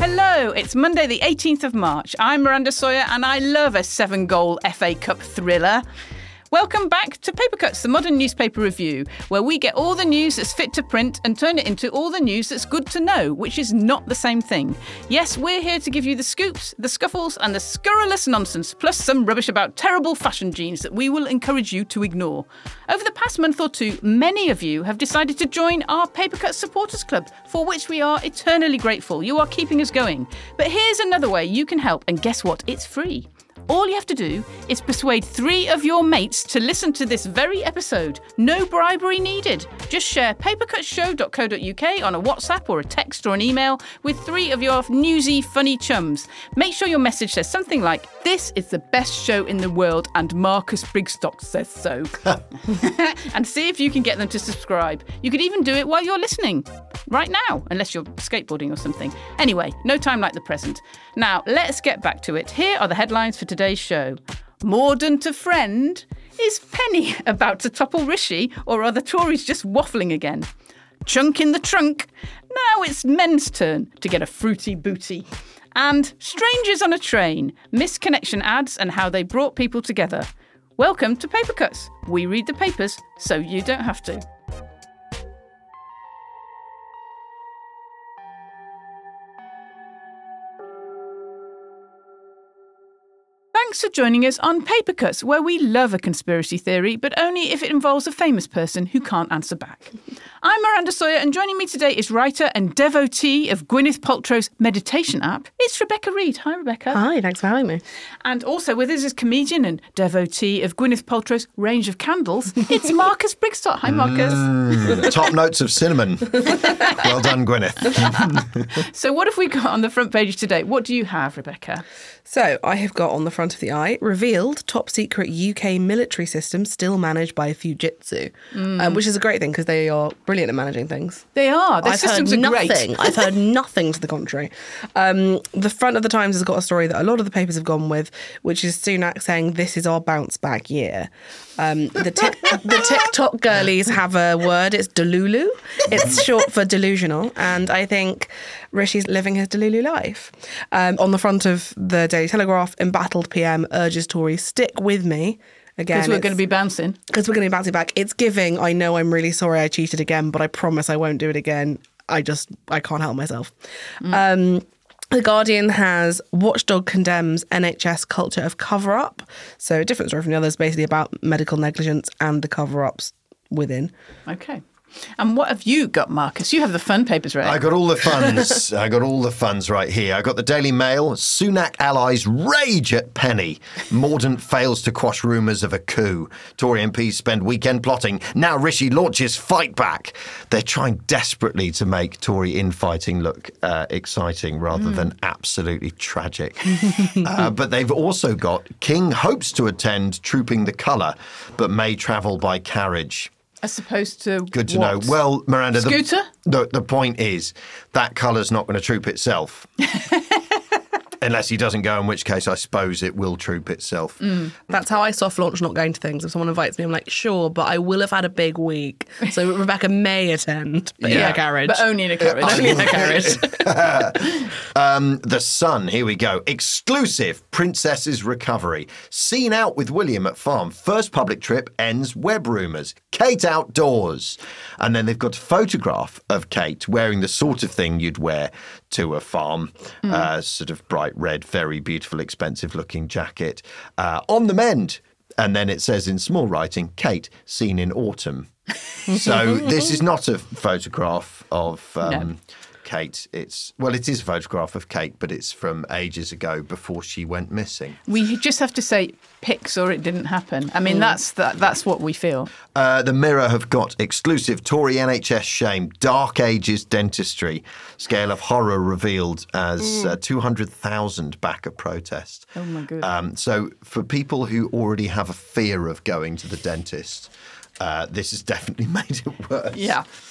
Hello, it's Monday the 18th of March. I'm Miranda Sawyer and I love a 7-goal FA Cup thriller. Welcome back to Paper Cuts, the modern newspaper review, where we get all the news that's fit to print and turn it into all the news that's good to know, which is not the same thing. Yes, we're here to give you the scoops, the scuffles and the scurrilous nonsense, plus some rubbish about terrible fashion genes that we will encourage you to ignore. Over the past month or two, many of you have decided to join our Paper Cuts Supporters Club, for which we are eternally grateful. You are keeping us going. But here's another way you can help, and guess what? It's free. All you have to do is persuade 3 of your mates to listen to this very episode. No bribery needed. Just share papercutsshow.co.uk on a WhatsApp or a text or an email with 3 of your newsy, funny chums. Make sure your message says something like, "This is the best show in the world and Marcus Brigstock says so." And see if you can get them to subscribe. You could even do it while you're listening. Right now, unless you're skateboarding or something. Anyway, no time like the present. Now, let's get back to it. Here are the headlines for today's show. Mordaunt a friend? Is Penny about to topple Rishi, or are the Tories just waffling again? Chunk in the trunk? Now it's men's turn to get a fruity booty. And strangers on a train, misconnection ads and how they brought people together. Welcome to Paper Cuts. We read the papers so you don't have to. Thanks for joining us on Paper Cuts, where we love a conspiracy theory, but only if it involves a famous person who can't answer back. I'm Miranda Sawyer, and joining me today is writer and devotee of Gwyneth Paltrow's meditation app. It's Rebecca Reid. Hi, Rebecca. Hi, thanks for having me. And also with us is comedian and devotee of Gwyneth Paltrow's range of candles. It's Marcus Brigstock. Hi, Marcus. Top notes of cinnamon. Well done, Gwyneth. So what have we got on the front page today? What do you have, Rebecca? So I have got on the front of the eye, revealed top secret UK military system still managed by Fujitsu, which is a great thing because they are brilliant at managing things. They are. Their systems are great. I've heard nothing to the contrary. The front of the Times has got a story that a lot of the papers have gone with, which is Sunak saying this is our bounce back year. The TikTok girlies have a word. It's Delulu. It's short for delusional. And I think Rishi's living his Delulu life. On the front of the Daily Telegraph, embattled PM urges Tories stick with me. Again, because we're going to be bouncing. Because we're going to be bouncing back. It's giving, I know I'm really sorry I cheated again, but I promise I won't do it again. I can't help myself. The Guardian has Watchdog condemns NHS culture of cover-up. So a different story from the others, basically about medical negligence and the cover-ups within. Okay. And what have you got, Marcus? You have the fun papers, right? I got all the funds. I got all the funds right here. I got the Daily Mail. Sunak allies rage at Penny. Mordaunt fails to quash rumours of a coup. Tory MPs spend weekend plotting. Now Rishi launches fight back. They're trying desperately to make Tory infighting look exciting rather than absolutely tragic. But they've also got King hopes to attend Trooping the Colour, but may travel by carriage. As opposed to Good to what? know. Well, Miranda, Scooter? The point is that colour's not going to troop itself. Unless he doesn't go, in which case I suppose it will troop itself. That's how I soft launch not going to things. If someone invites me, I'm like, sure, but I will have had a big week. So Rebecca may attend, but in a carriage. But only in a carriage. Only in a carriage. The Sun, here we go. Exclusive, Princess's recovery. Seen out with William at farm. First public trip ends web rumours. Kate outdoors. And then they've got a photograph of Kate wearing the sort of thing you'd wear to a farm. Sort of bright red, very beautiful, expensive looking jacket. On the mend. And then it says in small writing, Kate seen in autumn. So this is not a photograph of Kate. It is a photograph of Kate, but it's from ages ago before she went missing. We just have to say pics or it didn't happen. I mean, that's what we feel. The Mirror have got exclusive Tory NHS shame, Dark Ages dentistry. Scale of horror revealed as 200,000 back at protest. Oh, my goodness. So for people who already have a fear of going to the dentist, this has definitely made it worse. Yeah.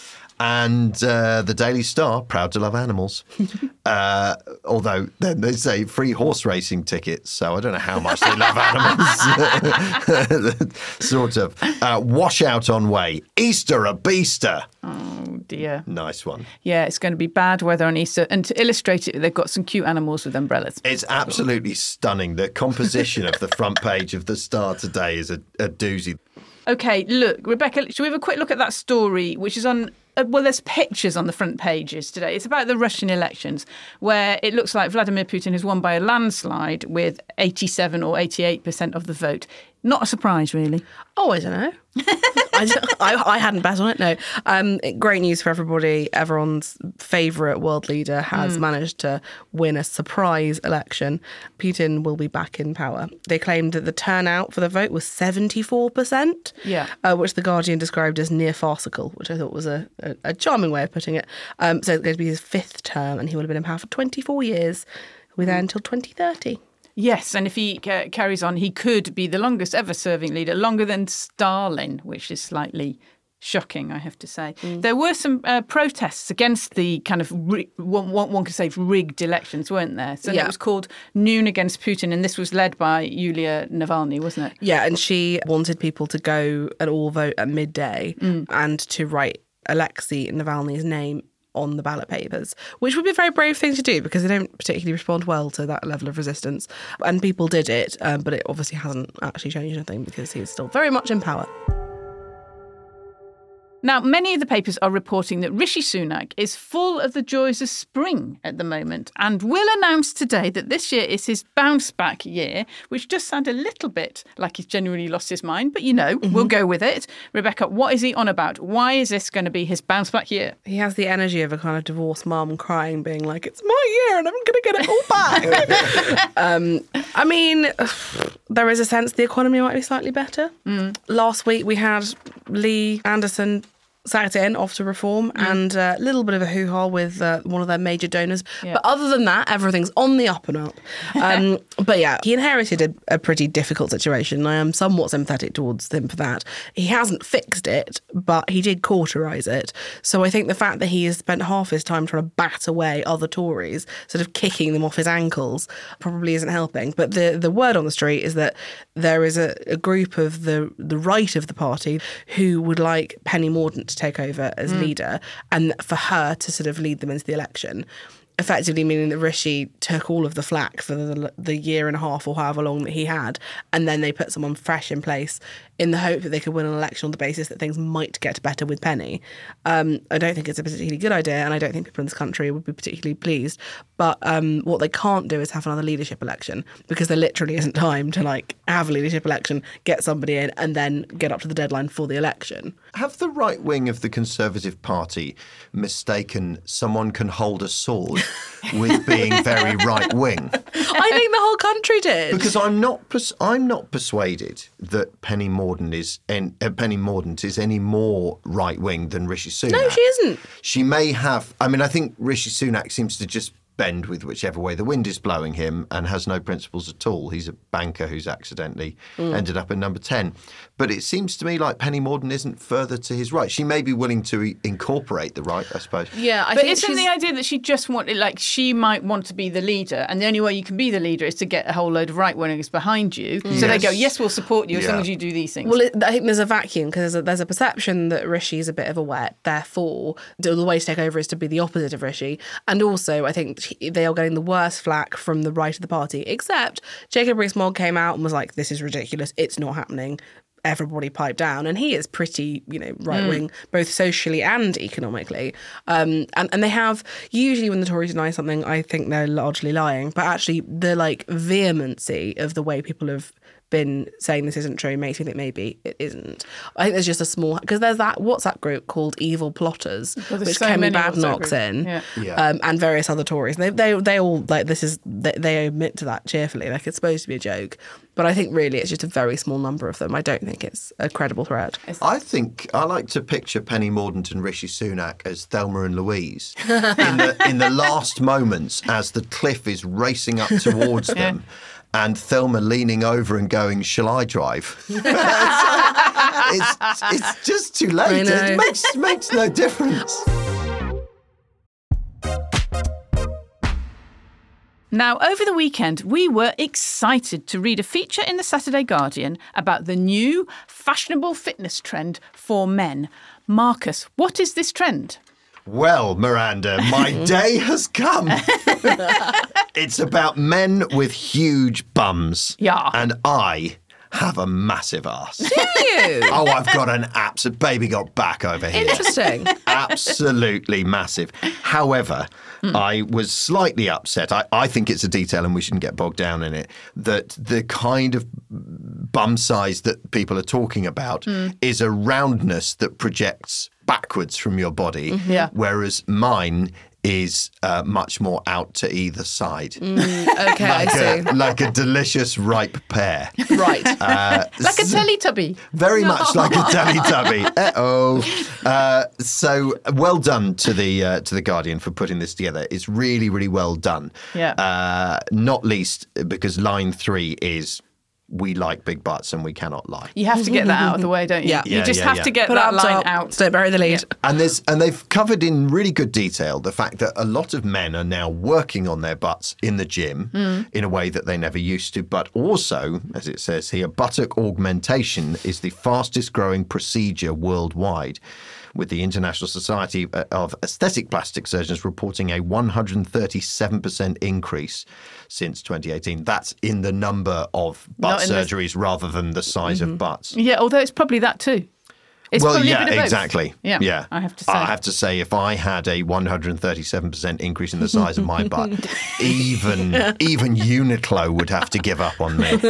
And the Daily Star, proud to love animals. Although then they say free horse racing tickets, so I don't know how much they love animals. Sort of. Washout on way. Easter a beaster. Oh, dear. Nice one. Yeah, it's going to be bad weather on Easter. And to illustrate it, they've got some cute animals with umbrellas. It's absolutely stunning. The composition of the front page of the Star today is a doozy. OK, look, Rebecca, should we have a quick look at that story, which is on... well, there's pictures on the front pages today. It's about the Russian elections, where it looks like Vladimir Putin has won by a landslide with 87 or 88% of the vote. Not a surprise, really. Oh, I don't know. I hadn't bet on it, no. Great news for everybody. Everyone's favourite world leader has managed to win a surprise election. Putin will be back in power. They claimed that the turnout for the vote was 74%, which The Guardian described as near farcical, which I thought was a charming way of putting it. So it's going to be his 5th term, and he will have been in power for 24 years. He'll be there until 2030. Yes, and if he carries on, he could be the longest ever serving leader, longer than Stalin, which is slightly shocking, I have to say. There were some protests against the kind of, one could say, rigged elections, weren't there? So it was called Noon Against Putin, and this was led by Yulia Navalny, wasn't it? Yeah, and she wanted people to go and all vote at midday and to write Alexei Navalny's name on the ballot papers, which would be a very brave thing to do because they don't particularly respond well to that level of resistance. And people did it, but it obviously hasn't actually changed anything because he's still very much in power. Now, many of the papers are reporting that Rishi Sunak is full of the joys of spring at the moment and will announce today that this year is his bounce-back year, which does sound a little bit like he's genuinely lost his mind, but we'll go with it. Rebecca, what is he on about? Why is this going to be his bounce-back year? He has the energy of a kind of divorced mum crying, being like, it's my year and I'm going to get it all back. I mean, there is a sense the economy might be slightly better. Last week we had Lee Anderson sacked in off to Reform and a little bit of a hoo-ha with one of their major donors. But other than that, everything's on the up and up. But yeah, he inherited a pretty difficult situation. I am somewhat sympathetic towards him for that. He hasn't fixed it, but he did cauterise it. So I think the fact that he has spent half his time trying to bat away other Tories, sort of kicking them off his ankles, probably isn't helping. But the word on the street is that there is a group of the right of the party who would like Penny Mordaunt to take over as leader and for her to sort of lead them into the election. Effectively meaning that Rishi took all of the flack for the year and a half or however long that he had, and then they put someone fresh in place in the hope that they could win an election on the basis that things might get better with Penny. I don't think it's a particularly good idea, and I don't think people in this country would be particularly pleased. But what they can't do is have another leadership election because there literally isn't time to have a leadership election, get somebody in, and then get up to the deadline for the election. Have the right wing of the Conservative Party mistaken someone can hold a sword with being very right wing? I think the whole country did. Because I'm not persuaded that Penny Mordaunt is any more right wing than Rishi Sunak. No, she isn't. She may have. I mean, I think Rishi Sunak seems to just bend with whichever way the wind is blowing him and has no principles at all. He's a banker who's accidentally ended up in number 10. But it seems to me like Penny Mordaunt isn't further to his right. She may be willing to incorporate the right, I suppose. Yeah, but isn't the idea that she just wanted, she might want to be the leader, and the only way you can be the leader is to get a whole load of right-wingers behind you. So they go, yes, we'll support you as long as you do these things. Well, I think there's a vacuum because there's a perception that Rishi is a bit of a wet, therefore the way to take over is to be the opposite of Rishi. And also, I think they are getting the worst flack from the right of the party, except Jacob Rees-Mogg came out and was like, this is ridiculous, it's not happening. Everybody pipe down, and he is pretty, right-wing, both socially and economically. And they have, usually when the Tories deny something, I think they're largely lying, but actually the vehemency of the way people have been saying this isn't true makes me think maybe it isn't. I think there's just a small, because there's that WhatsApp group called Evil Plotters, which so Kemi Badenoch's in, and various other Tories. They all they admit to that cheerfully, it's supposed to be a joke. But I think really it's just a very small number of them. I don't think it's a credible threat. I think I like to picture Penny Mordaunt and Rishi Sunak as Thelma and Louise in the last moments as the cliff is racing up towards them. And Thelma leaning over and going, shall I drive? it's just too I late. know. It makes no difference. Now, over the weekend, we were excited to read a feature in the Saturday Guardian about the new fashionable fitness trend for men. Marcus, what is this trend? Well, Miranda, my day has come. It's about men with huge bums. Yeah. And I have a massive ass. Do you? Oh, I've got an absolute baby got back over here. Interesting. Absolutely massive. However, I was slightly upset. I think it's a detail and we shouldn't get bogged down in it, that the kind of bum size that people are talking about is a roundness that projects backwards from your body, whereas mine is much more out to either side. Okay, I see. Like a delicious ripe pear. Right. Like a Teletubby. Very much like a Teletubby. So well done to the Guardian for putting this together. It's really, really well done. Yeah. Not least because line 3 is we like big butts and we cannot lie. You have to get that out of the way, don't you? Yeah. You just have to get Put that up line top, out. don't bury the lead. And they've covered in really good detail the fact that a lot of men are now working on their butts in the gym in a way that they never used to. But also, as it says here, buttock augmentation is the fastest growing procedure worldwide, with the International Society of Aesthetic Plastic Surgeons reporting a 137% increase since 2018. That's in the number of butt surgeries rather than the size of butts. Yeah, although it's probably that too. It's Well, probably a yeah, bit of both. exactly. Yeah, I have to say. I have to say, if I had a 137% increase in the size of my butt, even Uniqlo would have to give up on me.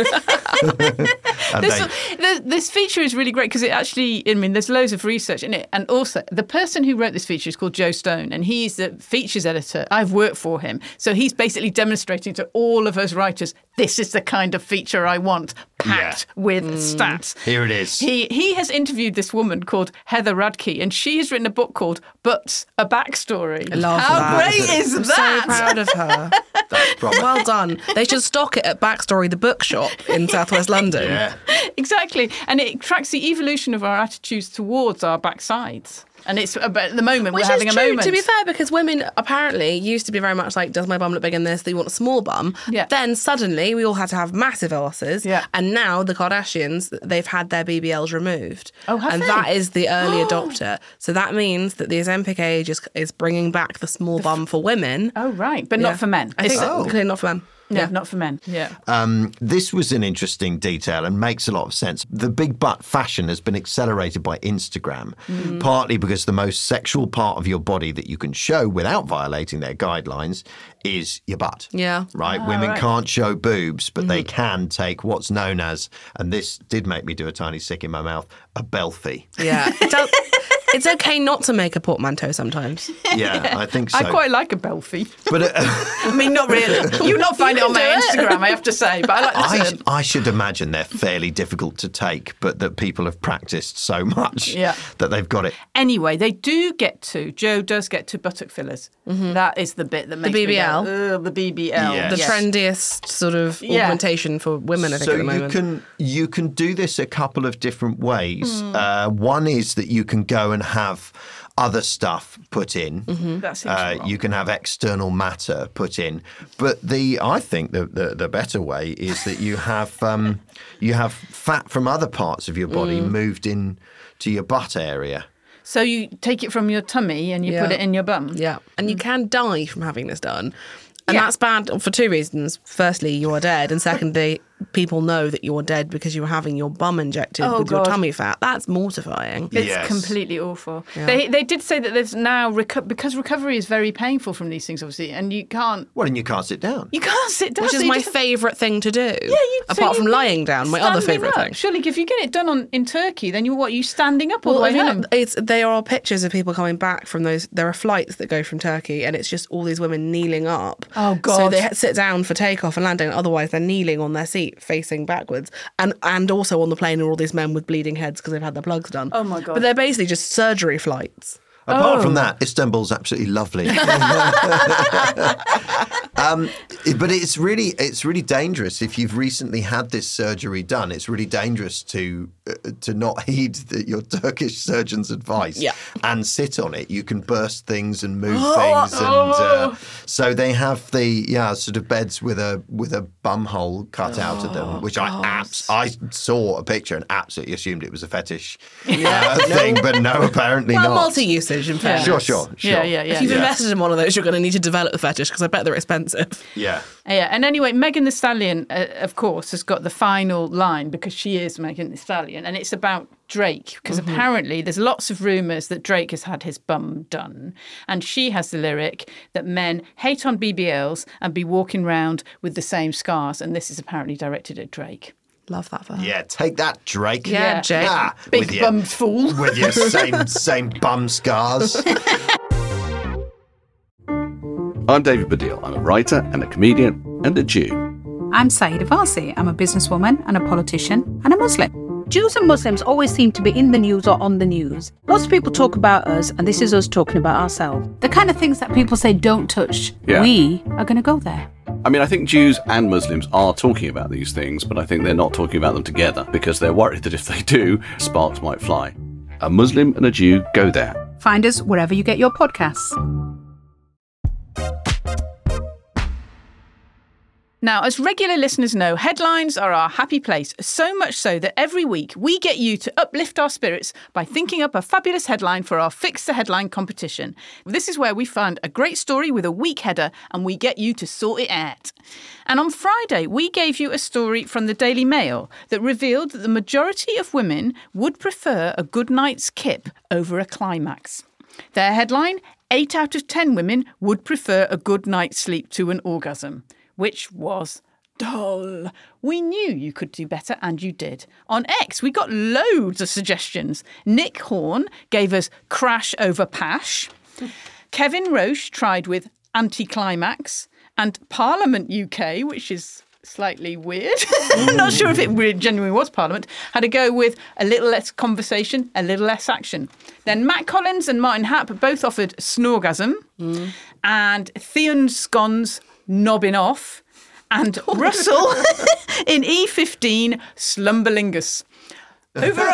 And This feature is really great because it actually, I mean, there's loads of research in it. And also, the person who wrote this feature is called Joe Stone, and he's the features editor. I've worked for him. So he's basically demonstrating to all of us writers, this is the kind of feature I want, packed with stats. Here it is. He has interviewed this woman called Heather Radke, and she has written a book called Butts, A Backstory. I love How that. great is I'm that? so proud of her. That's probably, Well done. They should stock it at Backstory, the bookshop in southwest London. yeah. Exactly. And it tracks the evolution of our attitudes towards our backsides. And it's at the moment Which we're having is a true, moment. to be fair, because women apparently used to be very much like, does my bum look big in this? That you want a small bum. Yeah. Then suddenly we all had to have massive asses. Yeah. And now the Kardashians, they've had their BBLs removed. Oh, have And they? that is the early adopter. So that means that the Ozempic age is bringing back the small bum for women. Oh, right. But Yeah. not for men. I think It's- clearly not for men. No, not for men. Yeah. This was an interesting detail and makes a lot of sense. The big butt fashion has been accelerated by Instagram, partly because the most sexual part of your body that you can show without violating their guidelines is your butt. Yeah. Right? Women right. can't show boobs, but they can take what's known as, and this did make me do a tiny sick in my mouth, a belfie. Yeah. It's okay not to make a portmanteau sometimes. Yeah, I think so. I quite like a belfie. But I mean, not really. You'll not find it on my Instagram, I have to say. But I like the term. I should imagine they're fairly difficult to take, but that people have practiced so much Yeah. that they've got it. Anyway, Joe does get to buttock fillers. That is the bit that makes me BBL. go, ugh, the BBL. Yes. The Yes. trendiest sort of Yeah. augmentation for women, I think, So at the moment. you can do this a couple of different ways. One is that you can go and have other stuff put in. That seems wrong. You can have external matter put in, but I think the better way is that you have fat from other parts of your body moved in to your butt area. So you take it from your tummy and you put Yeah. it in your bum. Yeah. And you can die from having this done. And Yeah. that's bad for two reasons. Firstly, you are dead. And secondly, people know that you're dead because you were having your bum injected Oh, with your God. tummy fat. That's mortifying. It's Yes. completely awful. They did say that there's now, because recovery is very painful from these things, obviously, and you can't Well, and you can't sit down. sit down. Which so is you my just- favourite thing to do. Yeah, apart from lying down, my other favourite thing. Surely, if you get it done in Turkey, then you standing up all the way home? There are pictures of people coming back from those. There are flights that go from Turkey, and it's just all these women kneeling up. Oh, So God. they sit down for takeoff and landing. Otherwise, they're kneeling on their seat, facing backwards, and also on the plane are all these men with bleeding heads because they've had their plugs done. Oh, my God. But they're basically just surgery flights. Apart from that, Istanbul's absolutely lovely. But it's really dangerous if you've recently had this surgery done. It's really dangerous to not heed your Turkish surgeon's advice and sit on it. You can burst things and move things, and so they have the sort of beds with a bum hole cut out of them, which I saw a picture and absolutely assumed it was a fetish thing, but no, apparently not. Multi-usage, in fact. Sure. Yeah. If you've invested in one of those, you're going to need to develop the fetish because I bet they're expensive. Yeah. And anyway, Megan Thee Stallion, of course, has got the final line because she is Megan Thee Stallion, and it's about Drake because apparently there's lots of rumours that Drake has had his bum done, and she has the lyric that men hate on BBLs and be walking round with the same scars, and this is apparently directed at Drake. Love that for her. Yeah, take that, Drake. Yeah, Jake. Big bummed fool. With your same bum scars. I'm David Baddiel. I'm a writer and a comedian and a Jew. I'm Saeeda Varsi. I'm a businesswoman and a politician and a Muslim. Jews and Muslims always seem to be in the news or on the news. Lots of people talk about us, and this is us talking about ourselves. The kind of things that people say don't touch, we are going to go there. I mean, I think Jews and Muslims are talking about these things, but I think they're not talking about them together because they're worried that if they do, sparks might fly. A Muslim and a Jew go there. Find us wherever you get your podcasts. Now, as regular listeners know, headlines are our happy place, so much so that every week we get you to uplift our spirits by thinking up a fabulous headline for our Fix the Headline competition. This is where we find a great story with a weak header and we get you to sort it out. And on Friday, we gave you a story from the Daily Mail that revealed that the majority of women would prefer a good night's kip over a climax. Their headline, 8 out of 10 women would prefer a good night's sleep to an orgasm. Which was dull. We knew you could do better, and you did. On X, we got loads of suggestions. Nick Horn gave us Crash over Pash. Kevin Roche tried with Anticlimax. And Parliament UK, which is slightly weird, I'm not sure if it really genuinely was Parliament, had a go with a little less conversation, a little less action. Then Matt Collins and Martin Happ both offered Snorgasm. And Theon Scones Nobbing Off, and Russell in E15 Slumberlingus. Over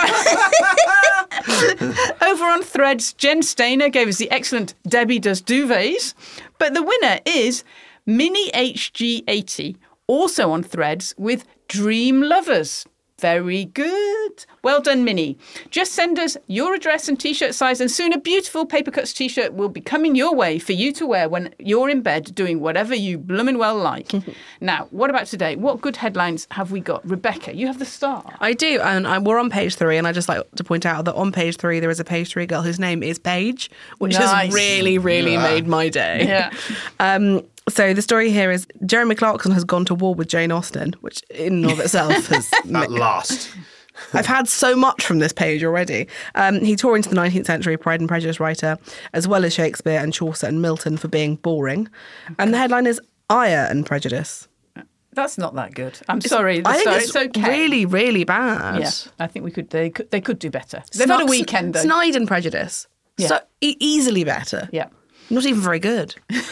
on Threads, Jen Stainer gave us the excellent Debbie Does Duvets, but the winner is Mini HG80, also on Threads with Dream Lovers. Very good. Well done, Minnie. Just send us your address and T-shirt size, and soon a beautiful Paper Cuts T-shirt will be coming your way for you to wear when you're in bed doing whatever you bloomin' well like. Now, what about today? What good headlines have we got? Rebecca, you have the star. I do, and we're on page 3, and I just like to point out that on page 3 there is a page 3 girl whose name is Paige, which has really made my day. Yeah. So the story here is Jeremy Clarkson has gone to war with Jane Austen, which in and of itself has... At last. I've had so much from this page already. He tore into the 19th century Pride and Prejudice writer, as well as Shakespeare and Chaucer and Milton for being boring. And the headline is Ire and Prejudice. That's not that good. I'm sorry. I think it's okay. really, really bad. Yeah, I think they could do better. They've had a weekend, though. Snide and Prejudice. Yeah. So easily better. Yeah. Not even very good.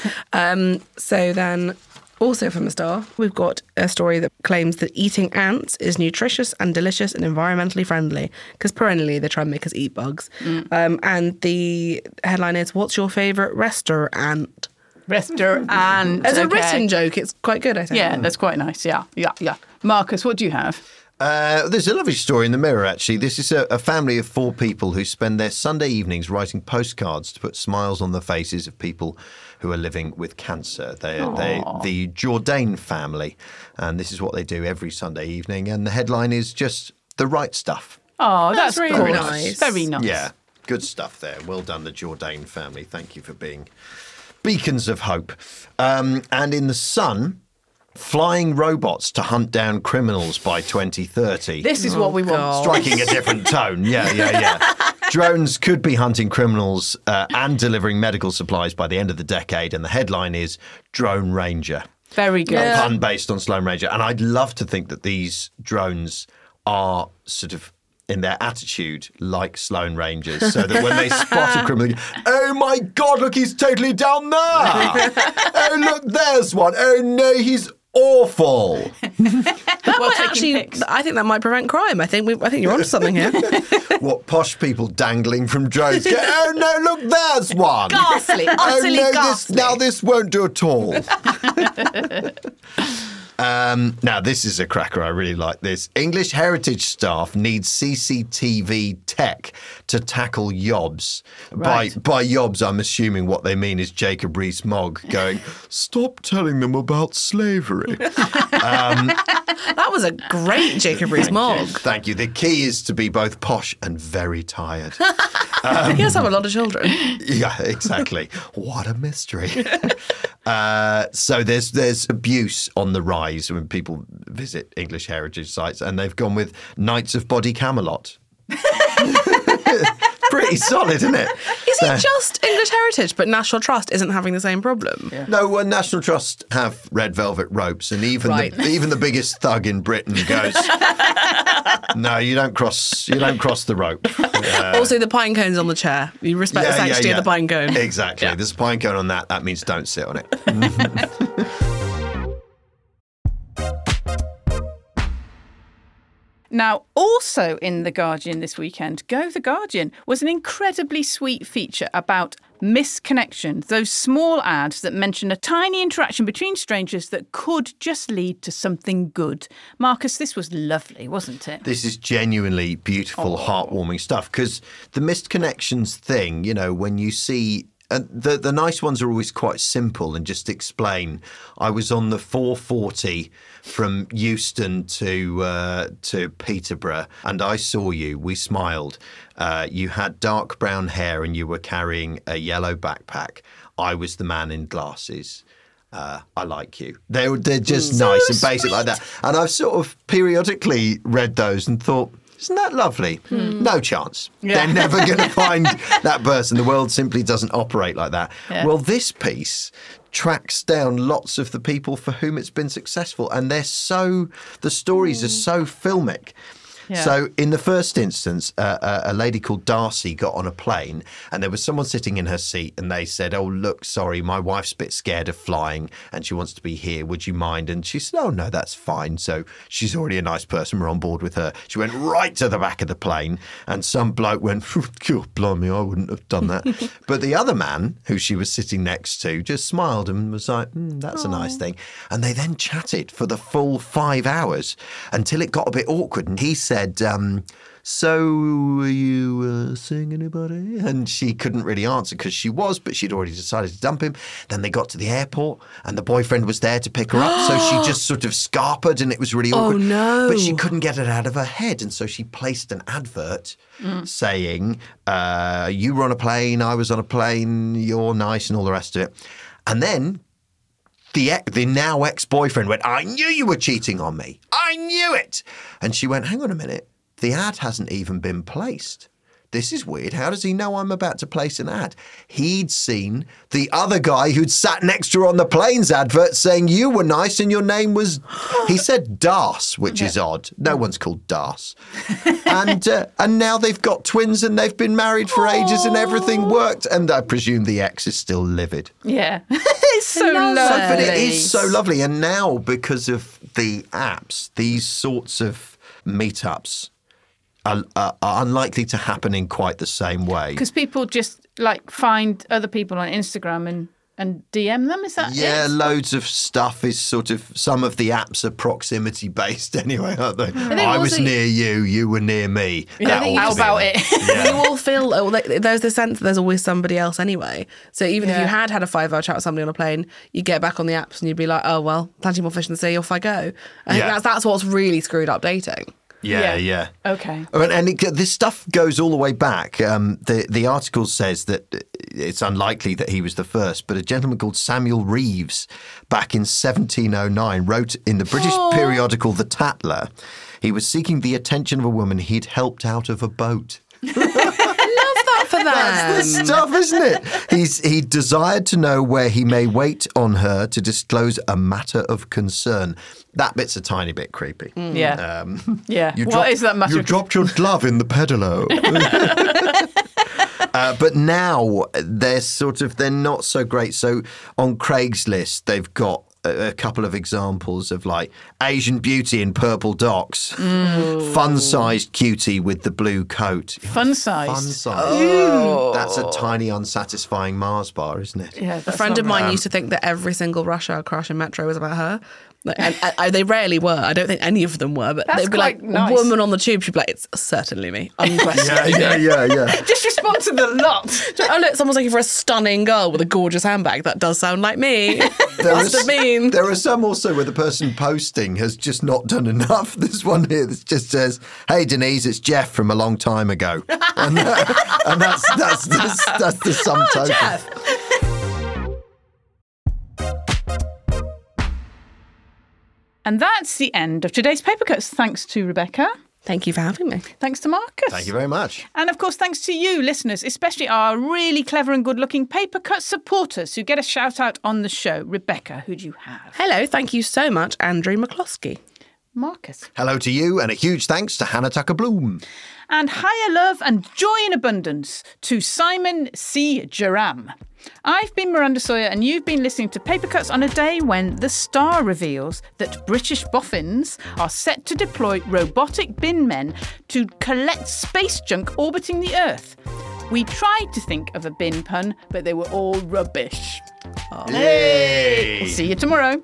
So then, also from the Star, we've got a story that claims that eating ants is nutritious and delicious and environmentally friendly, because perennially they try and make us eat bugs. And the headline is, what's your favourite restaurant? Restaurant. As a written joke, it's quite good, I think. Yeah, that's quite nice. Yeah. Marcus, what do you have? There's a lovely story in the Mirror, actually. This is a family of 4 people who spend their Sunday evenings writing postcards to put smiles on the faces of people who are living with cancer. They're the Jourdain family, and this is what they do every Sunday evening. And the headline is just the right stuff. Oh, that's really gorgeous. nice. Very nice. Yeah, good stuff there. Well done, the Jourdain family. Thank you for being beacons of hope. And in The Sun, flying robots to hunt down criminals by 2030. This is what we want. Striking a different tone. Yeah. Drones could be hunting criminals and delivering medical supplies by the end of the decade. And the headline is Drone Ranger. Very good. A pun based on Sloan Ranger. And I'd love to think that these drones are sort of in their attitude like Sloane Rangers, so that when they spot a criminal, oh my God, look, he's totally down there. Oh, look, there's one. Oh no, he's awful. That might actually, I think that might prevent crime. I think you're onto something here. What posh people dangling from drones. Oh no, look, there's one. Ghastly, utterly ghastly. This won't do at all. Now, this is a cracker. I really like this. English heritage staff need CCTV tech to tackle yobs. Right. By yobs, I'm assuming what they mean is Jacob Rees-Mogg going, stop telling them about slavery. That was a great Jacob Rees-Mogg. Thank you. The key is to be both posh and very tired. He has have a lot of children. Yeah, exactly. What a mystery. So there's abuse on the rise when people visit English heritage sites, and they've gone with Knights of Body Camelot. Pretty solid, isn't it? Is it just English heritage, but National Trust isn't having the same problem? Yeah. No, National Trust have red velvet ropes, and even the biggest thug in Britain goes, no, you don't cross the rope. Also, the pine cone's on the chair. You respect the sanctity of the pine cone. Exactly. There's a pine cone on that. That means don't sit on it. Now, also in The Guardian this weekend, Go The Guardian was an incredibly sweet feature about misconnections, those small ads that mention a tiny interaction between strangers that could just lead to something good. Marcus, this was lovely, wasn't it? This is genuinely beautiful, heartwarming stuff, because the missed connections thing, when you see... the nice ones are always quite simple and just explain. I was on the 440 from Euston to Peterborough, and I saw you. We smiled. You had dark brown hair and you were carrying a yellow backpack. I was the man in glasses. I like you. They're just nice and basic like that. And I've sort of periodically read those and thought, isn't that lovely? No chance. Yeah. They're never going to find that person. The world simply doesn't operate like that. Yeah. Well, this piece tracks down lots of the people for whom it's been successful. And the stories are so filmic. Yeah. So in the first instance, a lady called Darcy got on a plane and there was someone sitting in her seat and they said, oh, look, sorry, my wife's a bit scared of flying and she wants to be here. Would you mind? And she said, oh, no, that's fine. So she's already a nice person. We're on board with her. She went right to the back of the plane and some bloke went, God, blimey, I wouldn't have done that. But the other man who she was sitting next to just smiled and was like, that's a nice thing. And they then chatted for the full 5 hours until it got a bit awkward. And he said, so are you seeing anybody? And she couldn't really answer because she was, but she'd already decided to dump him. Then they got to the airport and the boyfriend was there to pick her up. So she just sort of scarpered and it was really awkward. Oh, no. But she couldn't get it out of her head. And so she placed an advert saying, you were on a plane, I was on a plane, you're nice and all the rest of it. And then the now ex-boyfriend went, I knew you were cheating on me. I knew it. And she went, hang on a minute. The ad hasn't even been placed. This is weird. How does he know I'm about to place an ad? He'd seen the other guy who'd sat next to her on the plane's advert saying you were nice and your name was... He said Das, which is odd. No one's called Das. And now they've got twins and they've been married for ages and everything worked. And I presume the ex is still livid. Yeah. It's so lovely. But it is so lovely. And now, because of the apps, these sorts of meetups are unlikely to happen in quite the same way. Because people just find other people on Instagram and DM them, is that it? Yeah, loads of stuff is sort of, some of the apps are proximity based anyway, aren't they? I was near you, you were near me. Yeah, how about it? Yeah. You all feel, there's the sense that there's always somebody else anyway. So even if you had a 5-hour chat with somebody on a plane, you get back on the apps and you'd be like, oh, well, plenty more fish in the sea, off I go. I think that's what's really screwed up dating. Yeah. Okay. And this stuff goes all the way back. The article says that it's unlikely that he was the first, but a gentleman called Samuel Reeves back in 1709 wrote in the British periodical The Tatler, he was seeking the attention of a woman he'd helped out of a boat. I love that for That's the stuff, isn't it? He desired to know where he may wait on her to disclose a matter of concern. That bit's a tiny bit creepy. Yeah. What is that matter? You dropped your glove in the pedalo. But now they're not so great. So on Craigslist, they've got a couple of examples of like Asian beauty in purple docks, fun-sized cutie with the blue coat. Fun-sized? Fun-sized. That's a tiny, unsatisfying Mars bar, isn't it? Yeah, A friend of mine used to think that every single rush hour crush in Metro was about her. And they rarely were. I don't think any of them were, but That's they'd be like, nice. a woman on the tube, she'd be like, it's certainly me. Unquestionably. Yeah. Just respond to the lot. Oh, look, someone's looking for a stunning girl with a gorgeous handbag. That does sound like me. Must have been. There are some also where the person posting has just not done enough. There's one here that just says, "Hey Denise, it's Jeff from a long time ago," and that's the sum total. Jeff. And that's the end of today's Paper Cuts. Thanks to Rebecca. Thank you for having me. Thanks to Marcus. Thank you very much. And of course, thanks to you, listeners, especially our really clever and good-looking Paper Cut supporters who get a shout-out on the show. Rebecca, who do you have? Hello, thank you so much, Andrew McCloskey. Marcus. Hello to you, and a huge thanks to Hannah Tucker-Bloom. And higher love and joy in abundance to Simon C. Jaram. I've been Miranda Sawyer, and you've been listening to Paper Cuts on a day when The Star reveals that British boffins are set to deploy robotic bin men to collect space junk orbiting the Earth. We tried to think of a bin pun, but they were all rubbish. Yay! We'll see you tomorrow.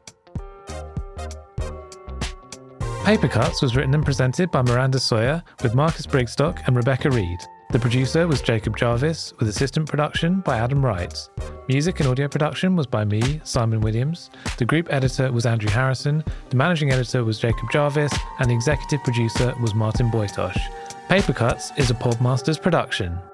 Paper Cuts was written and presented by Miranda Sawyer with Marcus Brigstock and Rebecca Reed. The producer was Jacob Jarvis, with assistant production by Adam Wright. Music and audio production was by me, Simon Williams. The group editor was Andrew Harrison. The managing editor was Jacob Jarvis. And the executive producer was Martin Boytosh. Paper Cuts is a Podmasters production.